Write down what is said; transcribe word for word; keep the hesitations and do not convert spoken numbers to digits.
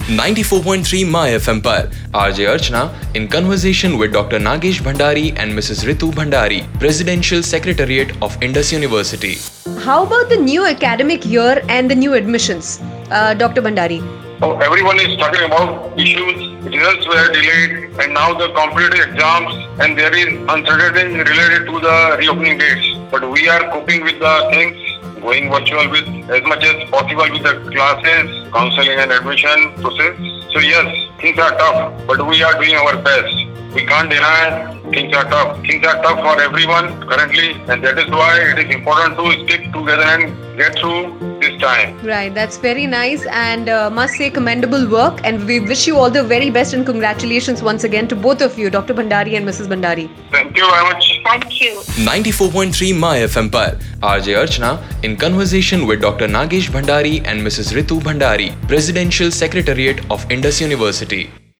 ninety-four point three My F M पर R J Archana in conversation with Doctor Nagesh Bhandari and Missus Ritu Bhandari, Presidential Secretariat of Indus University. How about the new academic year and the new admissions, uh, Doctor Bhandari? So everyone is talking about issues, results were delayed, and now the competitive exams, and there is uncertainty related to the reopening dates. But we are coping with the things, going virtual with as much as possible with the classes, counseling and admission process. So yes, things are tough, but we are doing our best. We can't deny things are tough. Things are tough for everyone currently, and that is why it is important to stick together and get through this time. Right, that's very nice and uh, must say commendable work, and we wish you all the very best and congratulations once again to both of you, Doctor Bhandari and Missus Bhandari. Thank you very much. Thank you. ninety-four point three My F M पर R J Archana in conversation with Doctor Nagesh Bhandari and Missus Ritu Bhandari, Presidential Secretariat of Indus University.